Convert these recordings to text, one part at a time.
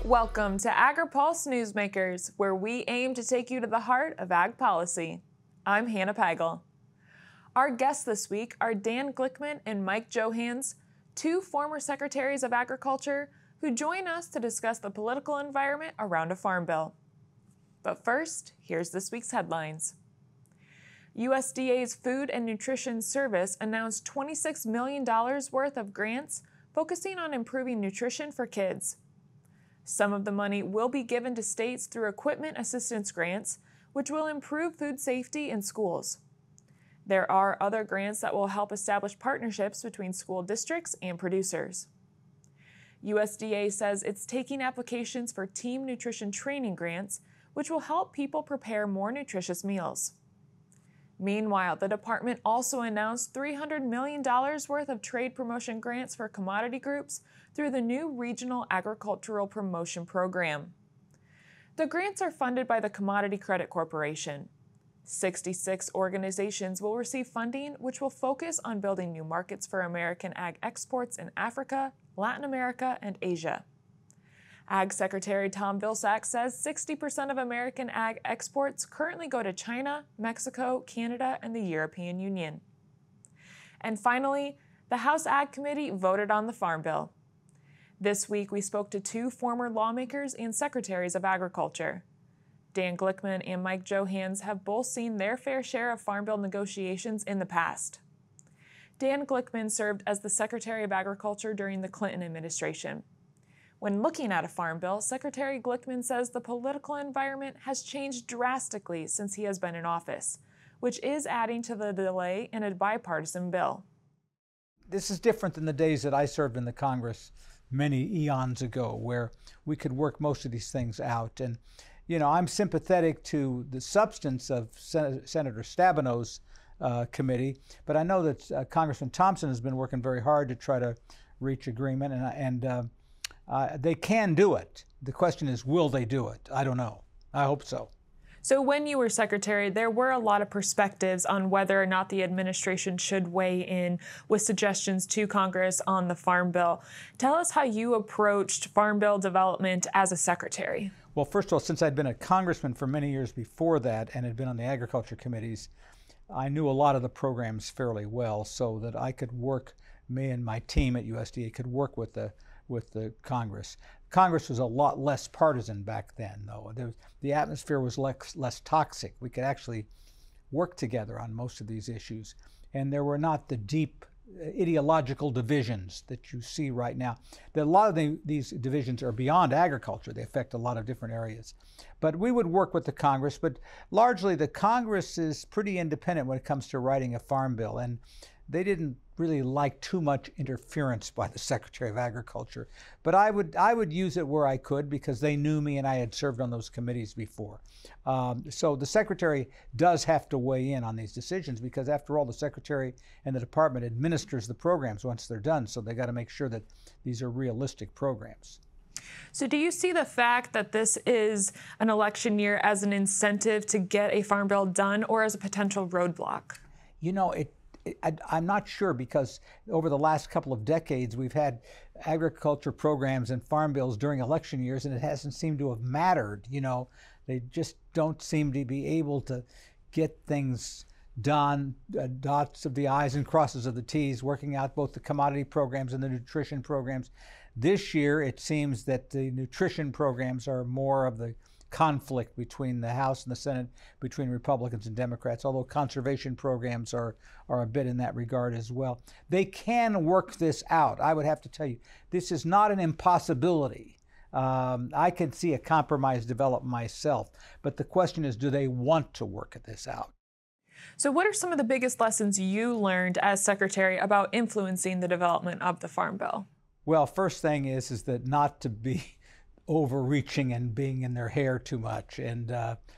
Welcome to AgriPulse Newsmakers, where we aim to take you to the heart of ag policy. I'm Hannah Pagel. Our guests this week are Dan Glickman and Mike Johanns, two former Secretaries of Agriculture who join us to discuss the political environment around a farm bill. But first, here's this week's headlines. USDA's Food and Nutrition Service announced $26 million worth of grants focusing on improving nutrition for kids. Some of the money will be given to states through equipment assistance grants, which will improve food safety in schools. There are other grants that will help establish partnerships between school districts and producers. USDA says it's taking applications for team nutrition training grants, which will help people prepare more nutritious meals. Meanwhile, the department also announced $300 million worth of trade promotion grants for commodity groups through the new Regional Agricultural Promotion Program. The grants are funded by the Commodity Credit Corporation. 66 organizations will receive funding, which will focus on building new markets for American ag exports in Africa, Latin America, and Asia. Ag Secretary Tom Vilsack says 60% of American ag exports currently go to China, Mexico, Canada, and the European Union. And finally, the House Ag Committee voted on the Farm Bill. This week, we spoke to two former lawmakers and secretaries of agriculture. Dan Glickman and Mike Johanns have both seen their fair share of Farm Bill negotiations in the past. Dan Glickman served as the Secretary of Agriculture during the Clinton administration. When looking at a farm bill, Secretary Glickman says the political environment has changed drastically since he has been in office, which is adding to the delay in a bipartisan bill. This is different than the days that I served in the Congress many eons ago, where we could work most of these things out. And, you know, I'm sympathetic to the substance of Senator Stabenow's committee, but I know that Congressman Thompson has been working very hard to try to reach agreement, and they can do it. The question is, will they do it? I don't know. I hope so. So when you were Secretary, there were a lot of perspectives on whether or not the administration should weigh in with suggestions to Congress on the Farm Bill. Tell us how you approached Farm Bill development as a Secretary. Well, first of all, since I'd been a congressman for many years before that and had been on the agriculture committees, I knew a lot of the programs fairly well, so that I could work, me and my team at USDA could work with the Congress. Congress was a lot less partisan back then, though. The atmosphere was less toxic. We could actually work together on most of these issues, and there were not the deep ideological divisions that you see right now. A lot of these divisions are beyond agriculture. They affect a lot of different areas. But we would work with the Congress, but largely the Congress is pretty independent when it comes to writing a farm bill, and they didn't really like too much interference by the Secretary of Agriculture. But I would use it where I could, because they knew me and I had served on those committees before. So the Secretary does have to weigh in on these decisions, because after all, the Secretary and the Department administers the programs once they're done, so they got to make sure that these are realistic programs. So do you see the fact that this is an election year as an incentive to get a farm bill done, or as a potential roadblock? You know, I'm not sure, because over the last couple of decades, we've had agriculture programs and farm bills during election years, and it hasn't seemed to have mattered. You know, they just don't seem to be able to get things done, dots of the I's and crosses of the T's, working out both the commodity programs and the nutrition programs. This year, it seems that the nutrition programs are more of the conflict between the House and the Senate, between Republicans and Democrats, although conservation programs are a bit in that regard as well. They can work this out. I would have to tell you, this is not an impossibility. I can see a compromise develop myself, but the question is, do they want to work this out? So what are some of the biggest lessons you learned as Secretary about influencing the development of the Farm Bill? Well, first thing is that not to be overreaching and being in their hair too much. And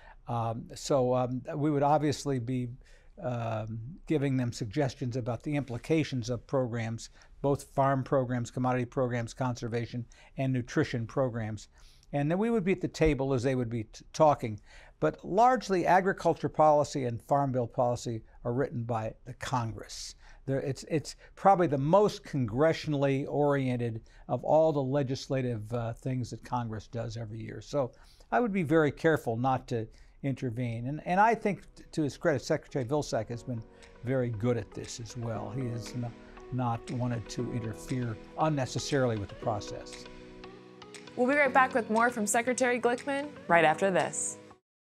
so we would obviously be giving them suggestions about the implications of programs, both farm programs, commodity programs, conservation, and nutrition programs. And then we would be at the table as they would be talking. But largely, agriculture policy and farm bill policy are written by the Congress. It's probably the most congressionally oriented of all the legislative things that Congress does every year. So I would be very careful not to intervene. And I think, to his credit, Secretary Vilsack has been very good at this as well. He has not wanted to interfere unnecessarily with the process. We'll be right back with more from Secretary Glickman right after this.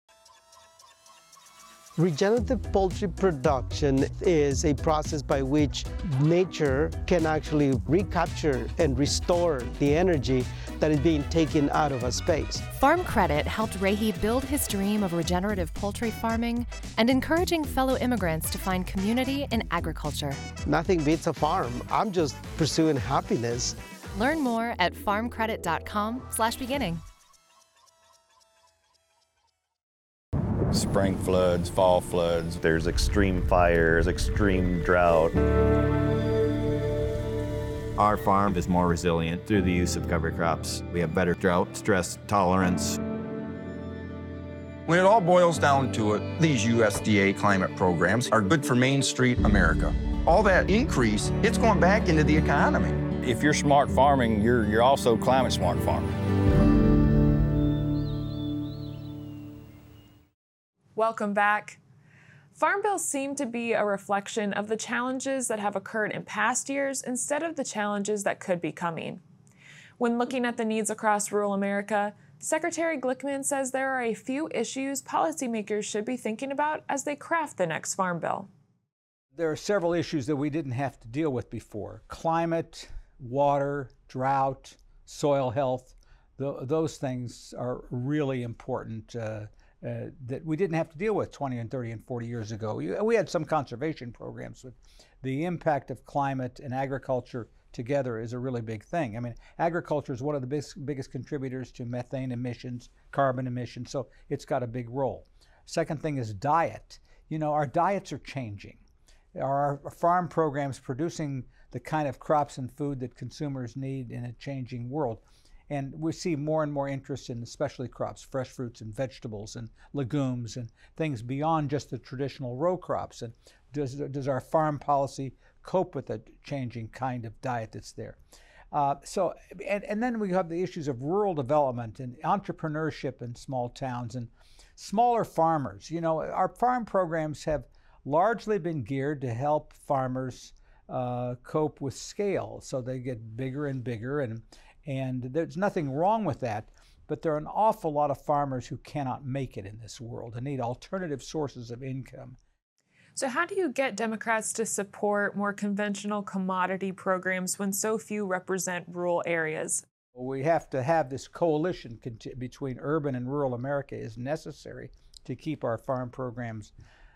Regenerative poultry production is a process by which nature can actually recapture and restore the energy that is being taken out of a space. Farm Credit helped Rahi build his dream of regenerative poultry farming and encouraging fellow immigrants to find community in agriculture. Nothing beats a farm. I'm just pursuing happiness. Learn more at farmcredit.com/beginning. Spring floods, fall floods. There's extreme fires, extreme drought. Our farm is more resilient through the use of cover crops. We have better drought stress tolerance. When it all boils down to it, these USDA climate programs are good for Main Street America. All that increase, it's going back into the economy. If you're smart farming, you're also climate smart farming. Welcome back. Farm bills seem to be a reflection of the challenges that have occurred in past years instead of the challenges that could be coming. When looking at the needs across rural America, Secretary Glickman says there are a few issues policymakers should be thinking about as they craft the next farm bill. There are several issues that we didn't have to deal with before. Climate, water, drought, soil health, those things are really important that we didn't have to deal with 20 and 30 and 40 years ago. We had some conservation programs, but the impact of climate and agriculture together is a really big thing. I mean, agriculture is one of the biggest contributors to methane emissions, carbon emissions, so it's got a big role. Second thing is diet. You know, our diets are changing. Are our farm programs producing the kind of crops and food that consumers need in a changing world? And we see more and more interest in specialty crops, fresh fruits and vegetables and legumes and things beyond just the traditional row crops. And does our farm policy cope with the changing kind of diet that's there? And then we have the issues of rural development and entrepreneurship in small towns and smaller farmers. You know, our farm programs have largely been geared to help farmers cope with scale, so they get bigger and bigger, and there's nothing wrong with that, but there are an awful lot of farmers who cannot make it in this world and need alternative sources of income. So how do you get Democrats to support more conventional commodity programs when so few represent rural areas? We have to have this coalition between urban and rural America is necessary to keep our farm programs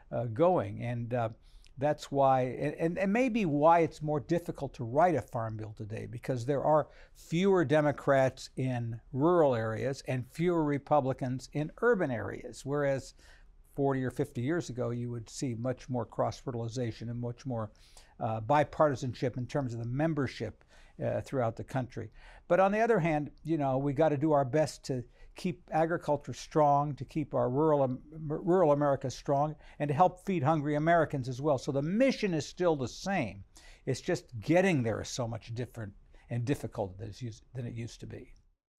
going, and that's why, and maybe why it's more difficult to write a farm bill today, because there are fewer Democrats in rural areas and fewer Republicans in urban areas, whereas 40 or 50 years ago you would see much more cross-fertilization and much more bipartisanship in terms of the membership throughout the country. But on the other hand, you know, we got to do our best to keep agriculture strong, to keep our rural America strong, and to help feed hungry Americans as well. So the mission is still the same. It's just getting there is so much different and difficult than it used to be.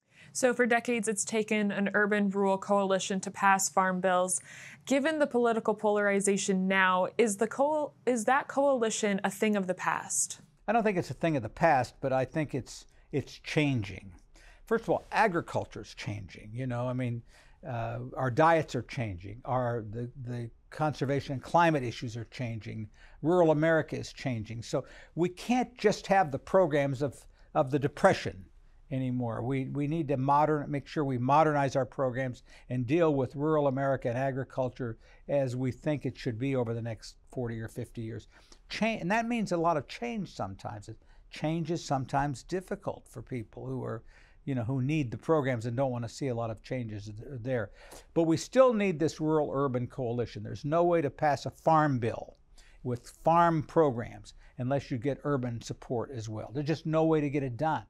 So for decades, it's taken an urban-rural coalition to pass farm bills. Given the political polarization now, is that coalition a thing of the past? I don't think it's a thing of the past, but I think it's changing. First of all, agriculture is changing. You know, I mean, our diets are changing. The conservation and climate issues are changing. Rural America is changing. So we can't just have the programs of the Depression anymore. We need to make sure we modernize our programs and deal with rural America and agriculture as we think it should be over the next 40 or 50 years. And that means a lot of change sometimes. Change is sometimes difficult for people who are, you know, who need the programs and don't want to see a lot of changes there. But we still need this rural-urban coalition. There's no way to pass a farm bill with farm programs unless you get urban support as well. There's just no way to get it done.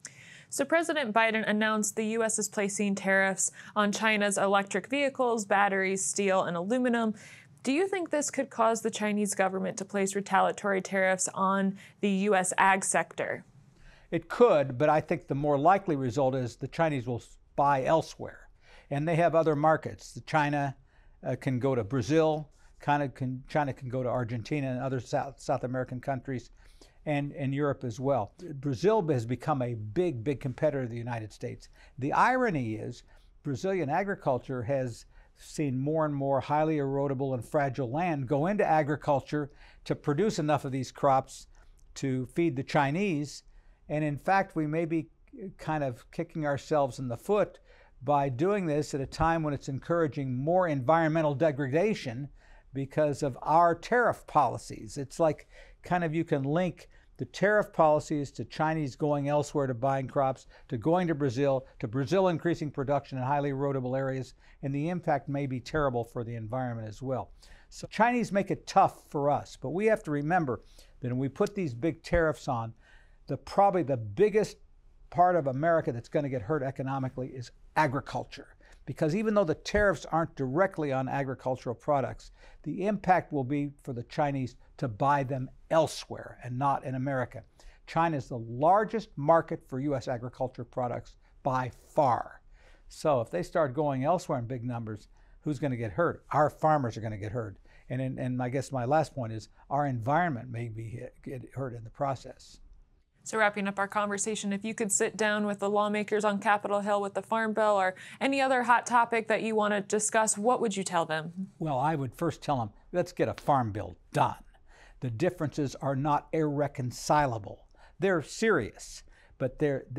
So President Biden announced the U.S. is placing tariffs on China's electric vehicles, batteries, steel, and aluminum. Do you think this could cause the Chinese government to place retaliatory tariffs on the U.S. ag sector? It could, but I think the more likely result is the Chinese will buy elsewhere. And they have other markets. China can go to Brazil, China can go to Argentina and other South American countries, and Europe as well. Brazil has become a big competitor of the United States. The irony is Brazilian agriculture has seen more and more highly erodible and fragile land go into agriculture to produce enough of these crops to feed the Chinese. And in fact, we may be kind of kicking ourselves in the foot by doing this at a time when it's encouraging more environmental degradation because of our tariff policies. It's like kind of you can link the tariff policies to Chinese going elsewhere to buying crops, to going to Brazil increasing production in highly erodible areas, and the impact may be terrible for the environment as well. So Chinese make it tough for us, but we have to remember that when we put these big tariffs on, probably the biggest part of America that's going to get hurt economically is agriculture. Because even though the tariffs aren't directly on agricultural products, the impact will be for the Chinese to buy them elsewhere and not in America. China is the largest market for U.S. agriculture products by far. So if they start going elsewhere in big numbers, who's going to get hurt? Our farmers are going to get hurt. And I guess my last point is our environment may get hurt in the process. So wrapping up our conversation, if you could sit down with the lawmakers on Capitol Hill with the Farm Bill or any other hot topic that you want to discuss, what would you tell them? Well, I would first tell them, let's get a Farm Bill done. The differences are not irreconcilable. They're serious, but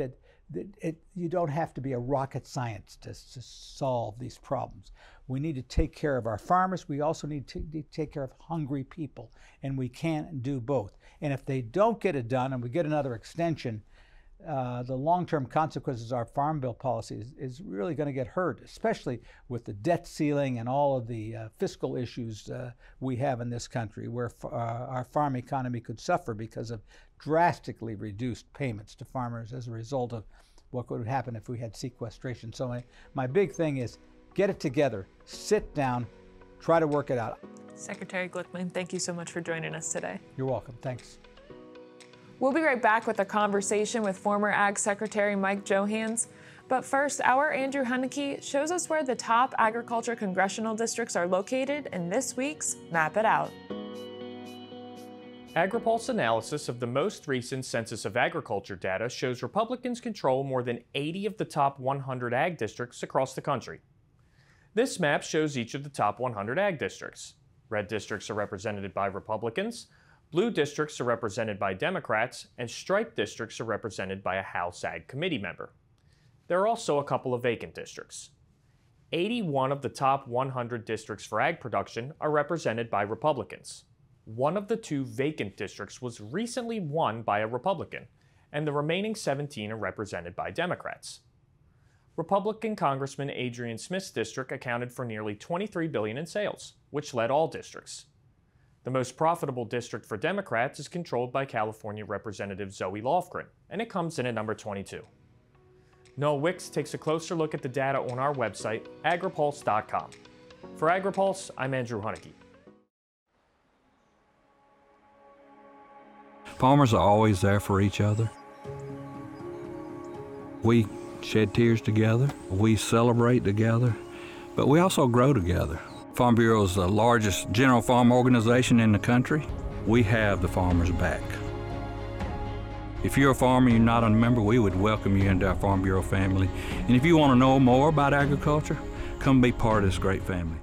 you don't have to be a rocket scientist to solve these problems. We need to take care of our farmers. We also need to take care of hungry people, and we can't do both. And if they don't get it done and we get another extension, the long-term consequences of our Farm Bill policy is really going to get hurt, especially with the debt ceiling and all of the fiscal issues we have in this country, where our farm economy could suffer because of drastically reduced payments to farmers as a result of what would happen if we had sequestration. So my big thing is get it together, sit down, try to work it out. Secretary Glickman, thank you so much for joining us today. You're welcome. Thanks. We'll be right back with a conversation with former Ag Secretary Mike Johanns. But first, our Andrew Huneke shows us where the top agriculture congressional districts are located in this week's Map It Out. AgriPulse analysis of the most recent Census of Agriculture data shows Republicans control more than 80 of the top 100 ag districts across the country. This map shows each of the top 100 ag districts. Red districts are represented by Republicans, blue districts are represented by Democrats, and striped districts are represented by a House Ag Committee member. There are also a couple of vacant districts. 81 of the top 100 districts for ag production are represented by Republicans. One of the two vacant districts was recently won by a Republican, and the remaining 17 are represented by Democrats. Republican Congressman Adrian Smith's district accounted for nearly $23 billion in sales, which led all districts. The most profitable district for Democrats is controlled by California Representative Zoe Lofgren, and it comes in at number 22. Noah Wicks takes a closer look at the data on our website, agripulse.com. For AgriPulse, I'm Andrew Huneke. Farmers are always there for each other. We shed tears together, we celebrate together, but we also grow together. Farm Bureau is the largest general farm organization in the country. We have the farmers' back. If you're a farmer and you're not a member, we would welcome you into our Farm Bureau family. And if you want to know more about agriculture, come be part of this great family.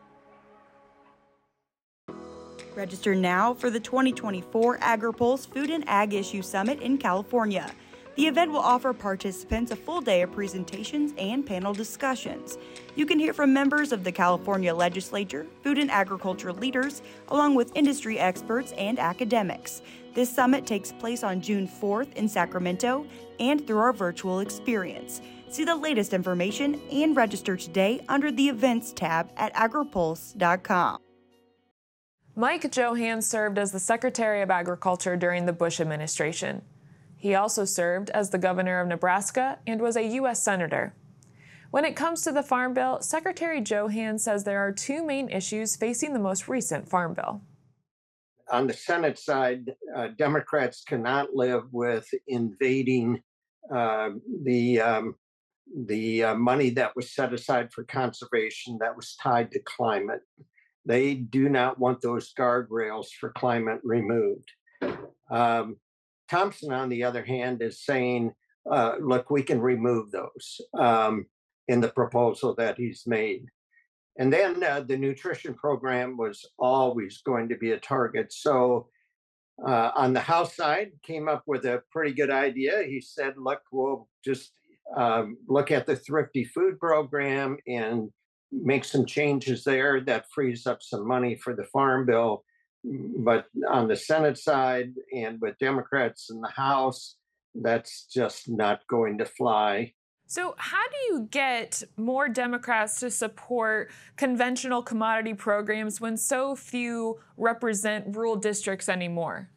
Register now for the 2024 AgriPulse Food and Ag Issue Summit in California. The event will offer participants a full day of presentations and panel discussions. You can hear from members of the California Legislature, food and agriculture leaders, along with industry experts and academics. This summit takes place on June 4th in Sacramento and through our virtual experience. See the latest information and register today under the Events tab at agripulse.com. Mike Johanns served as the Secretary of Agriculture during the Bush administration. He also served as the governor of Nebraska and was a U.S. Senator. When it comes to the Farm Bill, Secretary Johanns says there are two main issues facing the most recent Farm Bill. On the Senate side, Democrats cannot live with invading the money that was set aside for conservation that was tied to climate. They do not want those guardrails for climate removed. Thompson, on the other hand, is saying, look, we can remove those in the proposal that he's made. And then the nutrition program was always going to be a target. So on the House side, came up with a pretty good idea. He said, look, we'll just look at the Thrifty Food Program and make some changes there that frees up some money for the Farm Bill. But on the Senate side and with Democrats in the House, that's just not going to fly. So how do you get more Democrats to support conventional commodity programs when so few represent rural districts anymore?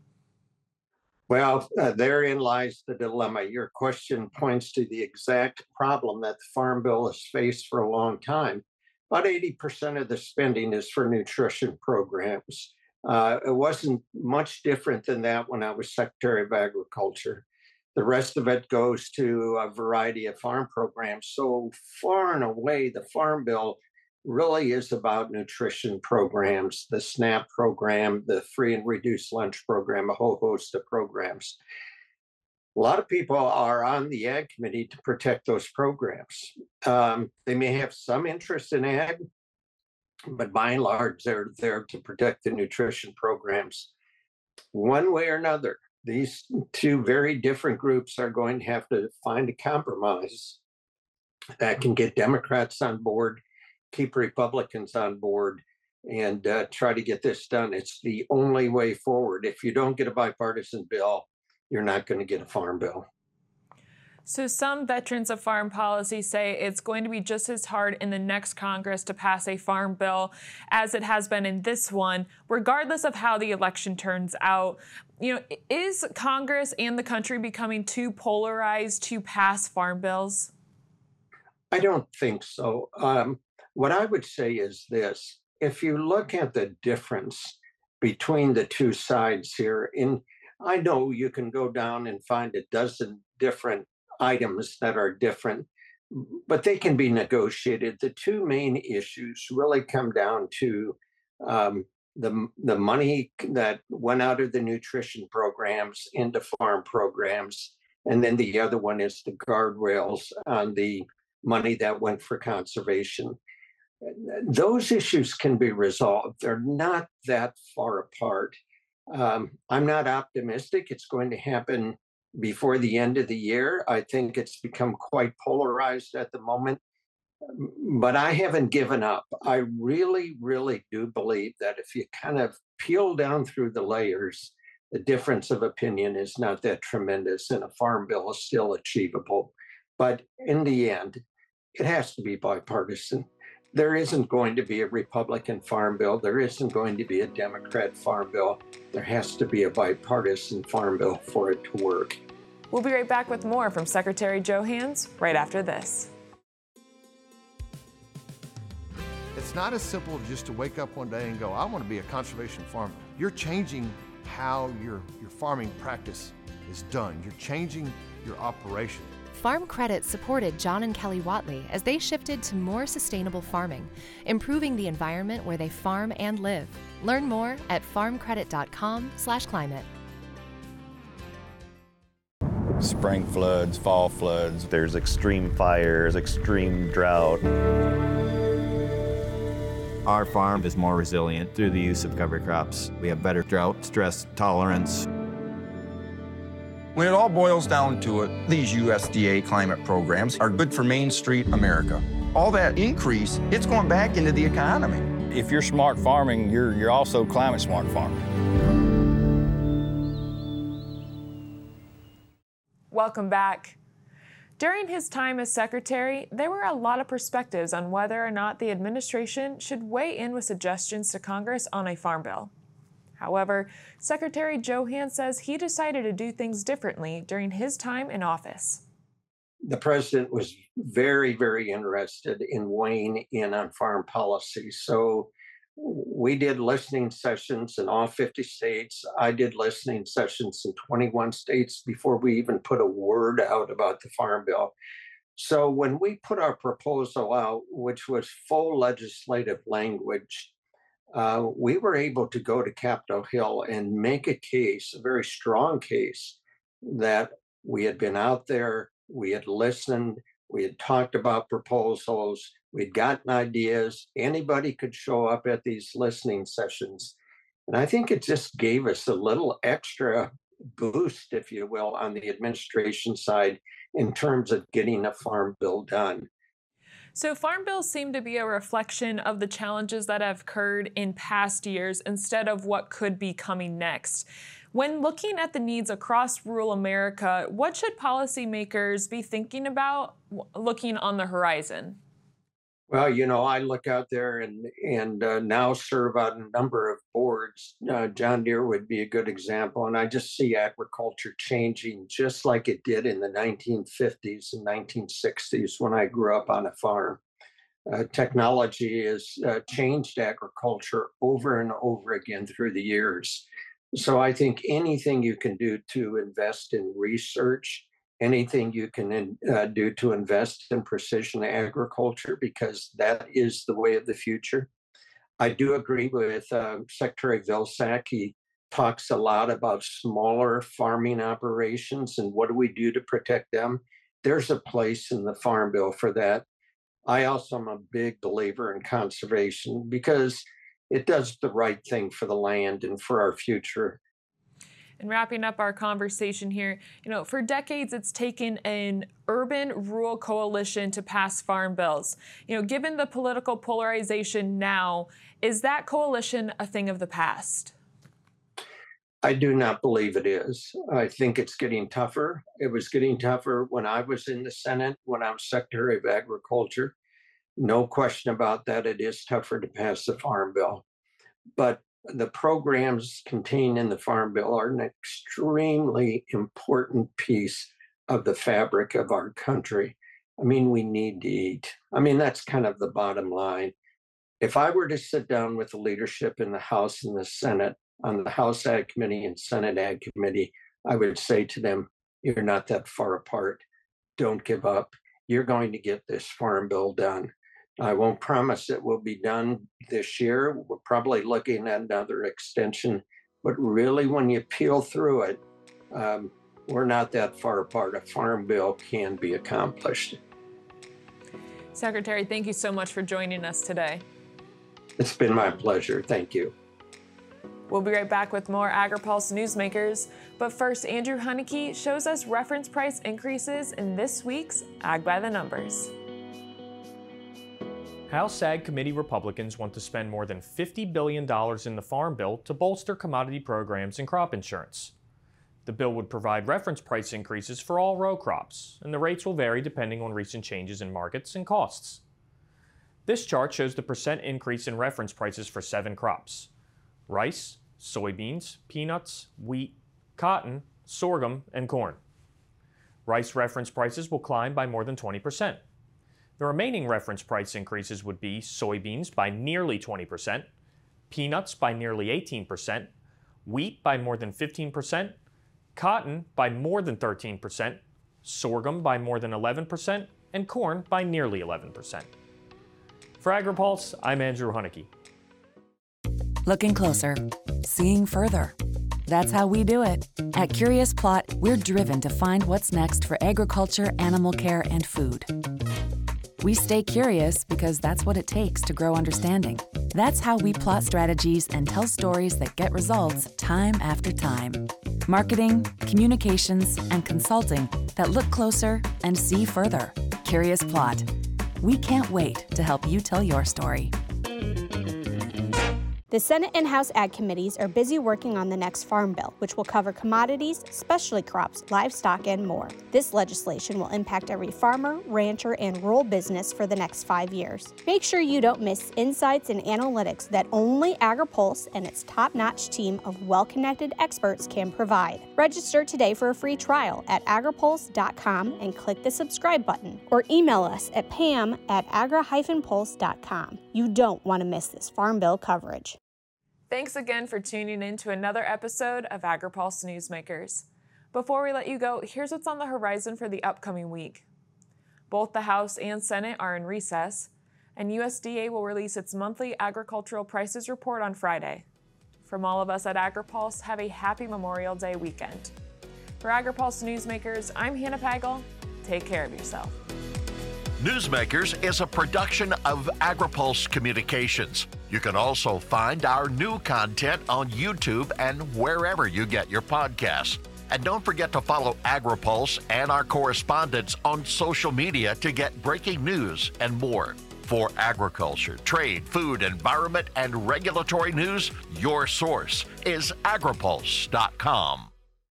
Well, therein lies the dilemma. Your question points to the exact problem that the Farm Bill has faced for a long time. About 80% of the spending is for nutrition programs. It wasn't much different than that when I was Secretary of Agriculture. The rest of it goes to a variety of farm programs. So far and away, the Farm Bill really is about nutrition programs, the SNAP program, the free and reduced lunch program, a whole host of programs. A lot of people are on the Ag Committee to protect those programs. They may have some interest in ag, but by and large, they're there to protect the nutrition programs. One way or another, these two very different groups are going to have to find a compromise that can get Democrats on board, keep Republicans on board, and try to get this done. It's the only way forward. If you don't get a bipartisan bill, you're not going to get a farm bill. So some veterans of farm policy say it's going to be just as hard in the next Congress to pass a farm bill as it has been in this one, regardless of how the election turns out. You know, is Congress and the country becoming too polarized to pass farm bills? I don't think so. What I would say is this. If you look at the difference between the two sides here, I know you can go down and find a dozen different items that are different, but they can be negotiated. The two main issues really come down to the money that went out of the nutrition programs into farm programs, and then the other one is the guardrails on the money that went for conservation. Those issues can be resolved. They're not that far apart. I'm not optimistic it's going to happen before the end of the year. I think it's become quite polarized at the moment, but I haven't given up. I really, really do believe that if you kind of peel down through the layers, the difference of opinion is not that tremendous, and a farm bill is still achievable. But in the end, it has to be bipartisan. There isn't going to be a Republican farm bill. There isn't going to be a Democrat farm bill. There has to be a bipartisan farm bill for it to work. We'll be right back with more from Secretary Johanns right after this. It's not as simple just to wake up one day and go, I want to be a conservation farmer. You're changing how your farming practice is done. You're changing your operation. Farm Credit supported John and Kelly Watley as they shifted to more sustainable farming, improving the environment where they farm and live. Learn more at farmcredit.com/climate. Spring floods, fall floods, there's extreme fires, extreme drought. Our farm is more resilient through the use of cover crops. We have better drought stress tolerance. When it all boils down to it, these USDA climate programs are good for Main Street America. All that increase, it's going back into the economy. If you're smart farming, you're also climate smart farming. Welcome back. During his time as secretary, there were a lot of perspectives on whether or not the administration should weigh in with suggestions to Congress on a farm bill. However, Secretary Johanns says he decided to do things differently during his time in office. the president was very, very interested in weighing in on foreign policy. So we did listening sessions in all 50 states. I did listening sessions in 21 states before we even put a word out about the Farm Bill. So when we put our proposal out, which was full legislative language, we were able to go to Capitol Hill and make a case, a very strong case, that we had been out there, we had listened, we had talked about proposals, we'd gotten ideas. Anybody could show up at these listening sessions. And I think it just gave us a little extra boost, if you will, on the administration side in terms of getting a farm bill done. So farm bills seem to be a reflection of the challenges that have occurred in past years instead of what could be coming next. When looking at the needs across rural America, what should policymakers be thinking about looking on the horizon? Well, I look out there and now serve on a number of boards. John Deere would be a good example. And I just see agriculture changing just like it did in the 1950s and 1960s when I grew up on a farm. Technology has changed agriculture over and over again through the years. So I think anything you can do to invest in research, anything you can do to invest in precision agriculture, because that is the way of the future. I do agree with Secretary Vilsack. He talks a lot about smaller farming operations and what do we do to protect them. There's a place in the Farm Bill for that. I also am a big believer in conservation because it does the right thing for the land and for our future. And wrapping up our conversation here, for decades it's taken an urban-rural coalition to pass farm bills. Given the political polarization now, is that coalition a thing of the past? I do not believe it is. I think it's getting tougher. It was getting tougher when I was in the Senate, when I was Secretary of Agriculture. No question about that. It is tougher to pass the Farm Bill. But the programs contained in the Farm Bill are an extremely important piece of the fabric of our country. I mean, we need to eat. I mean, that's kind of the bottom line. If I were to sit down with the leadership in the House and the Senate, on the House Ag Committee and Senate Ag Committee, I would say to them, you're not that far apart. Don't give up. You're going to get this Farm Bill done. I won't promise it will be done this year. We're probably looking at another extension, but really when you peel through it, we're not that far apart. A Farm Bill can be accomplished. Secretary, thank you so much for joining us today. It's been my pleasure. Thank you. We'll be right back with more AgriPulse Newsmakers, but first, Andrew Huneke shows us reference price increases in this week's Ag by the Numbers. House Ag Committee Republicans want to spend more than $50 billion in the Farm Bill to bolster commodity programs and crop insurance. The bill would provide reference price increases for all row crops, and the rates will vary depending on recent changes in markets and costs. This chart shows the percent increase in reference prices for 7 crops: rice, soybeans, peanuts, wheat, cotton, sorghum, and corn. Rice reference prices will climb by more than 20%. The remaining reference price increases would be soybeans by nearly 20%, peanuts by nearly 18%, wheat by more than 15%, cotton by more than 13%, sorghum by more than 11%, and corn by nearly 11%. For AgriPulse, I'm Andrew Huneke. Looking closer, seeing further. That's how we do it. At Curious Plot, we're driven to find what's next for agriculture, animal care, and food. We stay curious because that's what it takes to grow understanding. That's how we plot strategies and tell stories that get results time after time. Marketing, communications, and consulting that look closer and see further. Curious Plot. We can't wait to help you tell your story. The Senate and House Ag Committees are busy working on the next Farm Bill, which will cover commodities, specialty crops, livestock, and more. This legislation will impact every farmer, rancher, and rural business for the next 5 years. Make sure you don't miss insights and analytics that only AgriPulse and its top-notch team of well-connected experts can provide. Register today for a free trial at agripulse.com and click the subscribe button, or email us at pam@agra-pulse.com. You don't want to miss this Farm Bill coverage. Thanks again for tuning in to another episode of AgriPulse Newsmakers. Before we let you go, here's what's on the horizon for the upcoming week. Both the House and Senate are in recess, and USDA will release its monthly agricultural prices report on Friday. From all of us at AgriPulse, have a happy Memorial Day weekend. For AgriPulse Newsmakers, I'm Hannah Pagel. Take care of yourself. Newsmakers is a production of AgriPulse Communications. You can also find our new content on YouTube and wherever you get your podcasts. And don't forget to follow AgriPulse and our correspondents on social media to get breaking news and more. For agriculture, trade, food, environment, and regulatory news, your source is agripulse.com.